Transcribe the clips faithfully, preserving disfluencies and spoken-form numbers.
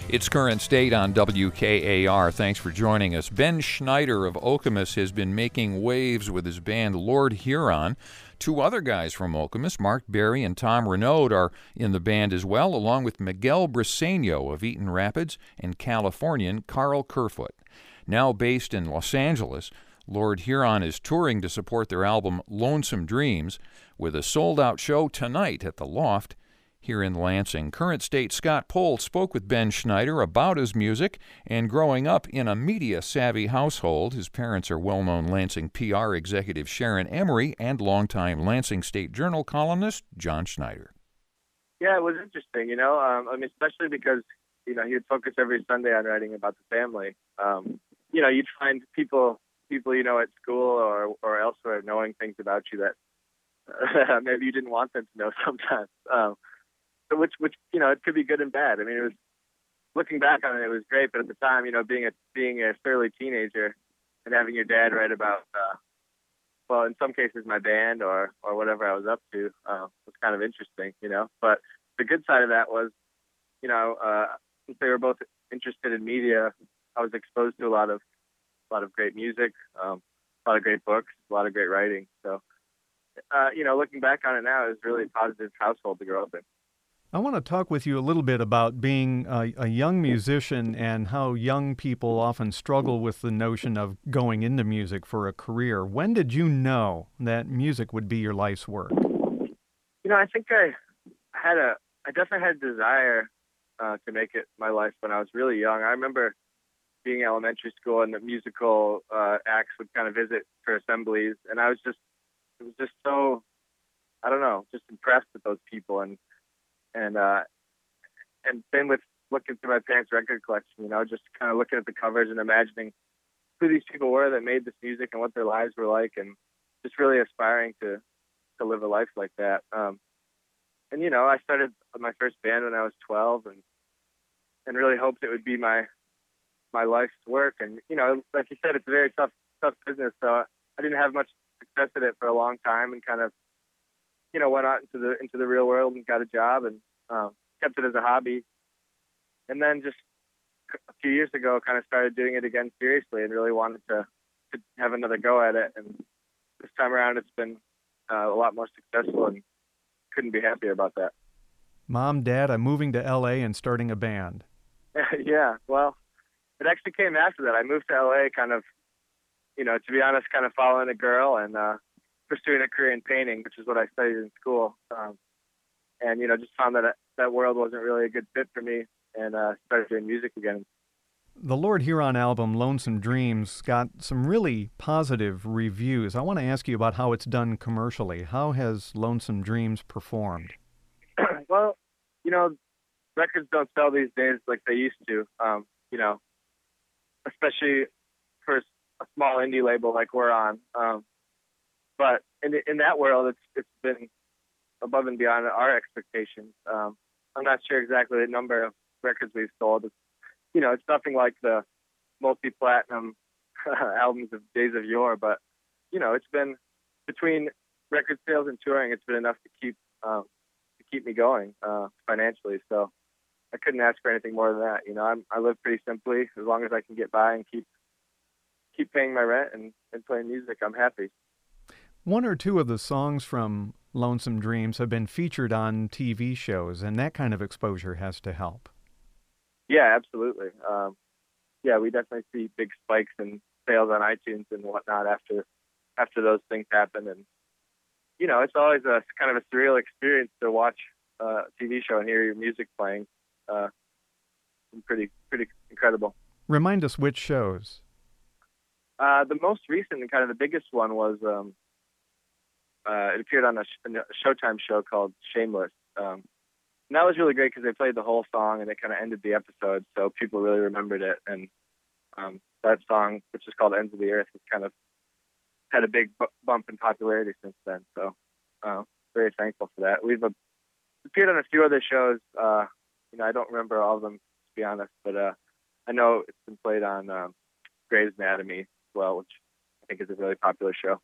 It's Current State on W K A R. Thanks for joining us. Ben Schneider of Okemos has been making waves with his band Lord Huron. Two other guys from Okemos, Mark Berry and Tom Renaud, are in the band as well, along with Miguel Briseño of Eaton Rapids and Californian Carl Kerfoot. Now based in Los Angeles, Lord Huron is touring to support their album Lonesome Dreams with a sold-out show tonight at the Loft here in Lansing. Current State Scott Pohl spoke with Ben Schneider about his music and growing up in a media-savvy household. His parents are well-known Lansing P R executive Sharon Emery and longtime Lansing State Journal columnist John Schneider. Yeah, it was interesting, you know, um, I mean, especially because, you know, he would focus every Sunday on writing about the family. Um, you know, you'd find people, people you know at school or, or elsewhere knowing things about you that uh, maybe you didn't want them to know sometimes. Um, Which, which, you know, it could be good and bad. I mean, it was, looking back on it, it was great. But at the time, you know, being a being a fairly teenager and having your dad write about, uh, well, in some cases, my band or or whatever I was up to uh, was kind of interesting, you know. But the good side of that was, you know, uh, since they were both interested in media, I was exposed to a lot of a lot of great music, um, a lot of great books, a lot of great writing. So, uh, you know, looking back on it now, it was really a positive household to grow up in. I want to talk with you a little bit about being a, a young musician and how young people often struggle with the notion of going into music for a career. When did you know that music would be your life's work? You know, I think I had a, I definitely had a desire uh, to make it my life when I was really young. I remember being in elementary school and the musical uh, acts would kind of visit for assemblies, and I was just, it was just so, I don't know, just impressed with those people. And And uh, and same with looking through my parents' record collection, you know, just kind of looking at the covers and imagining who these people were that made this music and what their lives were like, and just really aspiring to to live a life like that. Um, and you know, I started my first band when I was twelve, and and really hoped it would be my my life's work. And you know, like you said, it's a very tough tough business, so I didn't have much success at it for a long time, and kind of, you know, went out into the into the real world and got a job and um, kept it as a hobby. And then just a few years ago, kind of started doing it again seriously and really wanted to, to have another go at it. And this time around, it's been uh, a lot more successful, and couldn't be happier about that. Mom, Dad, I'm moving to L A and starting a band. Yeah, well, it actually came after that. I moved to L A kind of, you know, to be honest, kind of following a girl and uh, pursuing a career in painting, which is what I studied in school. Um, and, you know, just found that that world wasn't really a good fit for me, and uh, started doing music again. The Lord Huron album, Lonesome Dreams, got some really positive reviews. I want to ask you about how it's done commercially. How has Lonesome Dreams performed? Well, you know, records don't sell these days like they used to, um, you know, especially for a small indie label like we're on. Um, But in in that world, it's it's been above and beyond our expectations. Um, I'm not sure exactly the number of records we've sold. It's, you know, it's nothing like the multi-platinum albums of days of yore. But you know, it's been between record sales and touring, it's been enough to keep um, to keep me going uh, financially. So I couldn't ask for anything more than that. You know, I'm, I live pretty simply. As long as I can get by and keep keep paying my rent and, and playing music, I'm happy. One or two of the songs from Lonesome Dreams have been featured on T V shows, and that kind of exposure has to help. Yeah, absolutely. Um, yeah, we definitely see big spikes in sales on iTunes and whatnot after after those things happen. And, you know, it's always a kind of a surreal experience to watch uh, a T V show and hear your music playing. Uh, pretty, pretty incredible. Remind us which shows. Uh, the most recent and kind of the biggest one was... Um, Uh, it appeared on a, sh- a Showtime show called Shameless. Um, and that was really great because they played the whole song and they kind of ended the episode, so people really remembered it. And um, that song, which is called Ends of the Earth, has kind of had a big bu- bump in popularity since then. So uh, very thankful for that. We've uh, appeared on a few other shows. Uh, you know, I don't remember all of them, to be honest, but uh, I know it's been played on um, Grey's Anatomy as well, which I think is a really popular show.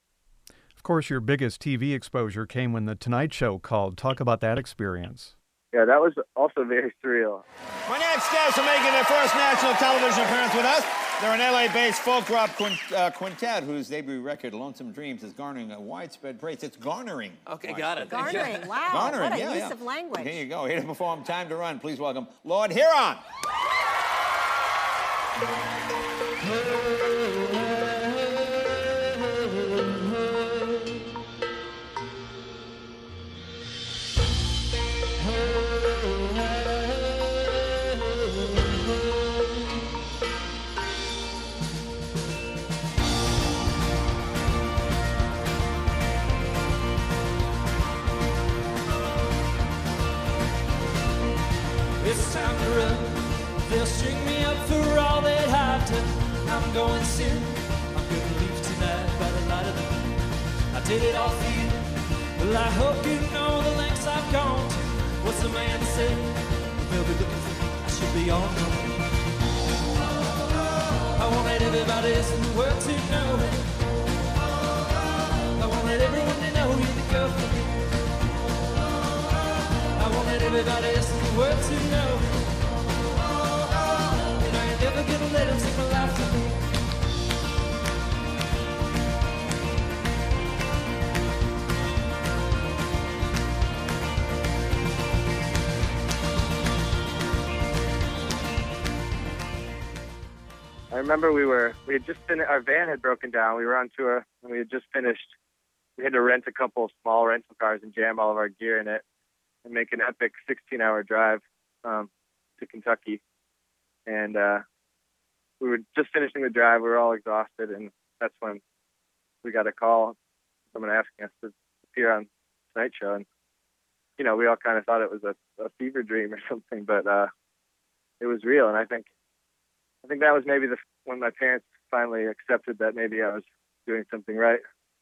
Of course, your biggest T V exposure came when The Tonight Show called. Talk about that experience. yeah, that was also very surreal. My next guests are making their first national television appearance with us. They're an L A-based folk rock quint uh, quintet whose debut record, Lonesome Dreams, is garnering a widespread praise. It's garnering. Okay, got it. Garnering, wow. Garnering, what a yeah, use yeah. of language. Here you go. Here to perform Time to Run. Please welcome Lord Huron. It's time to run. They'll string me up for all that I've done. I'm going sin. I'm gonna leave tonight by the light of the moon. I did it all for you. Well, I hope you know the lengths I've gone to. What's the man say? They'll be looking for me. I should be on my way. I wanted everybody else in the world to know it. I wanted everyone to know you're the girl for me. I wanted everybody else in the world to know. And I ain't never gonna let them take my life from me. I remember we were, we had just finished, our van had broken down. We were on tour, and we had just finished. We had to rent a couple small rental cars and jam all of our gear in it and make an epic sixteen-hour drive um, to Kentucky. And uh, we were just finishing the drive. We were all exhausted, and that's when we got a call, someone asking us to appear on Tonight Show. And, you know, we all kind of thought it was a, a fever dream or something, but uh, it was real. And I think I think that was maybe the when my parents finally accepted that maybe I was doing something right.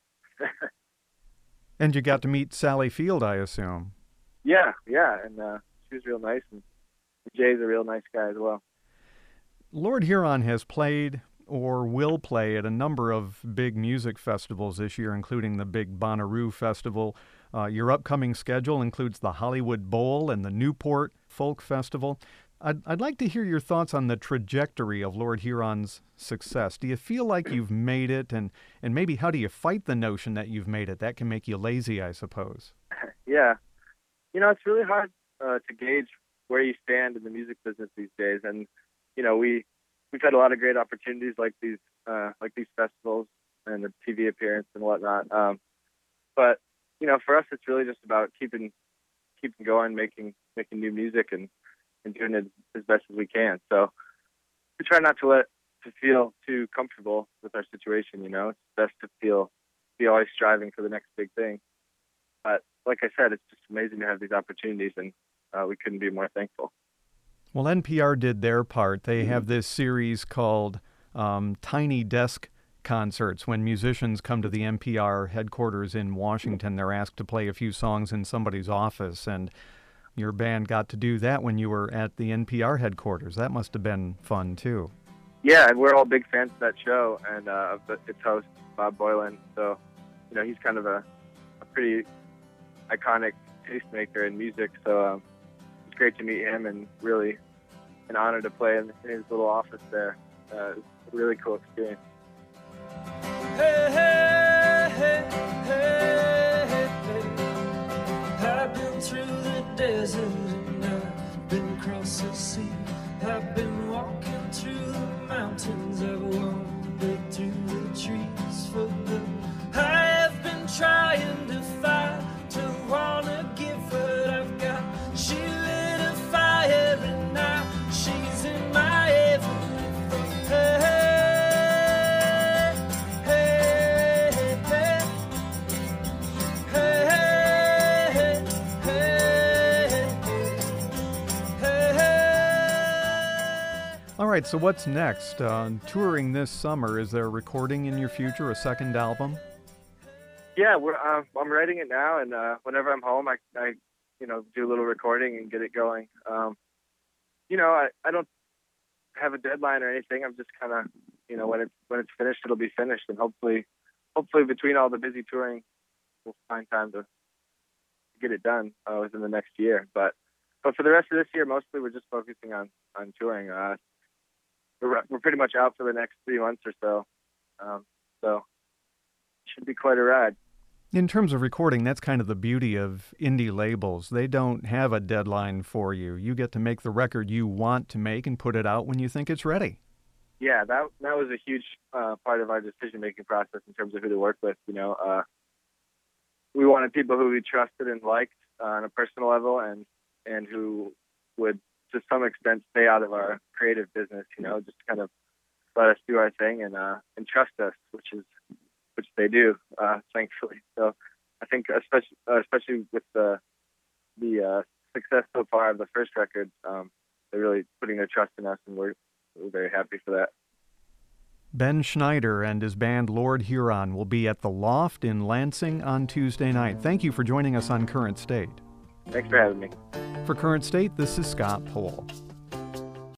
And you got to meet Sally Field, I assume. Yeah, yeah, and uh, she was real nice, and Jay's a real nice guy as well. Lord Huron has played or will play at a number of big music festivals this year, including the big Bonnaroo Festival. Uh, your upcoming schedule includes the Hollywood Bowl and the Newport Folk Festival. I'd, I'd like to hear your thoughts on the trajectory of Lord Huron's success. Do you feel like you've made it, and, and maybe how do you fight the notion that you've made it? That can make you lazy, I suppose. Yeah. You know, it's really hard uh, to gauge where you stand in the music business these days. And, you know, we, we've had a lot of great opportunities like these uh, like these festivals and the T V appearance and whatnot. Um, but, you know, for us, it's really just about keeping keeping going, making making new music and, and doing it as best as we can. So we try not to let to feel too comfortable with our situation. You know, it's best to feel be always striving for the next big thing. But like I said, it's just amazing to have these opportunities, and uh, we couldn't be more thankful. Well, N P R did their part. They have this series called um, Tiny Desk Concerts. When musicians come to the N P R headquarters in Washington, they're asked to play a few songs in somebody's office, and your band got to do that when you were at the N P R headquarters. That must have been fun, too. Yeah, and we're all big fans of that show and uh, of its host, Bob Boylan. So, you know, he's kind of a, a pretty iconic tastemaker in music. So um, it's great to meet him, and really an honor to play in, in his little office there. Uh, it's a really cool experience. Hey, hey, hey, hey, hey, hey. I've been through the desert and I've been across the sea. I've been walking through the mountains. I've wandered through the trees for good. I have been trying to fight to wanna give what I've got. She lit a fire and now she's in my heavenly thought. Hey, hey, hey, hey, hey, hey, hey, hey. All right, so what's next? Uh, touring this summer, is there a recording in your future, a second album? Yeah, we're uh, I'm writing it now, and uh, whenever I'm home, I, I, you know, do a little recording and get it going. Um, you know, I, I don't have a deadline or anything. I'm just kind of, you know, when it's when it's finished, it'll be finished, and hopefully, hopefully between all the busy touring, we'll find time to get it done uh, within the next year. But but for the rest of this year, mostly we're just focusing on on touring. Uh, we're we're pretty much out for the next three months or so, um, so it should be quite a ride. In terms of recording, that's kind of the beauty of indie labels. They don't have a deadline for you. You get to make the record you want to make and put it out when you think it's ready. Yeah, that that was a huge uh, part of our decision-making process in terms of who to work with. You know, uh, we wanted people who we trusted and liked uh, on a personal level, and and who would, to some extent, stay out of our creative business. You know, just kind of let us do our thing and uh, and trust us, which is which they do, uh, thankfully. So I think, especially uh, especially with the the uh, success so far of the first record, um, they're really putting their trust in us, and we're we're very happy for that. Ben Schneider and his band Lord Huron will be at the Loft in Lansing on Tuesday night. Thank you for joining us on Current State. Thanks for having me. For Current State, this is Scott Pohl.